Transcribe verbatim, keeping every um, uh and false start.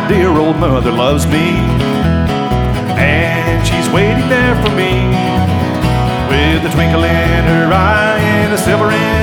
my dear old mother loves me, and she's waiting there for me with a twinkle in her eye and a silver in